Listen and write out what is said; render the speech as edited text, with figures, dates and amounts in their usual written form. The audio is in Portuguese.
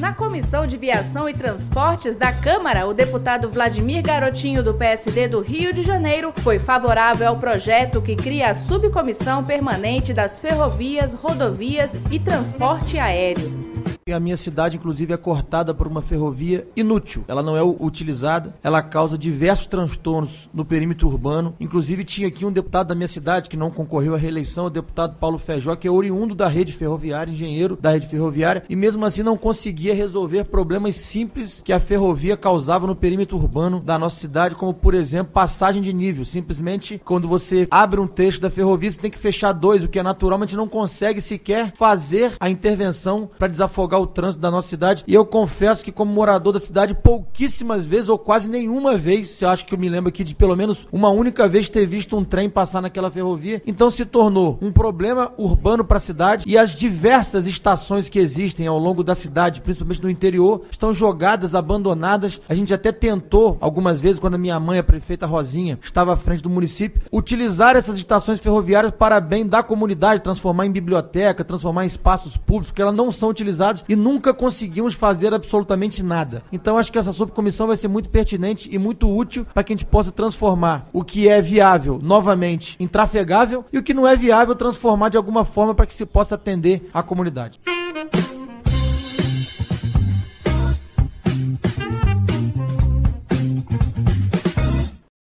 Na Comissão de Viação e Transportes da Câmara, o deputado Vladimir Garotinho, do PSD do Rio de Janeiro, foi favorável ao projeto que cria a Subcomissão Permanente das Ferrovias, Rodovias e Transporte Aéreo. A minha cidade, inclusive, é cortada por uma ferrovia inútil. Ela não é utilizada, ela causa diversos transtornos no perímetro urbano. Inclusive, tinha aqui um deputado da minha cidade que não concorreu à reeleição, o deputado Paulo Feijó, que é oriundo da rede ferroviária, engenheiro da rede ferroviária, e mesmo assim não conseguia resolver problemas simples que a ferrovia causava no perímetro urbano da nossa cidade, como, por exemplo, passagem de nível. Simplesmente, quando você abre um trecho da ferrovia, você tem que fechar dois, o que é natural, mas a gente não consegue sequer fazer a intervenção para desafogar o trânsito da nossa cidade. E eu confesso que, como morador da cidade, pouquíssimas vezes ou quase nenhuma vez, eu acho que eu me lembro aqui de pelo menos uma única vez ter visto um trem passar naquela ferrovia. Então se tornou um problema urbano para a cidade, e as diversas estações que existem ao longo da cidade, principalmente no interior, estão jogadas, abandonadas. A gente até tentou algumas vezes, quando a minha mãe, a prefeita Rosinha, estava à frente do município, utilizar essas estações ferroviárias para bem da comunidade, transformar em biblioteca, transformar em espaços públicos, porque elas não são utilizadas e nunca conseguimos fazer absolutamente nada. Então acho que essa subcomissão vai ser muito pertinente e muito útil para que a gente possa transformar o que é viável novamente em trafegável, e o que não é viável transformar de alguma forma para que se possa atender a comunidade.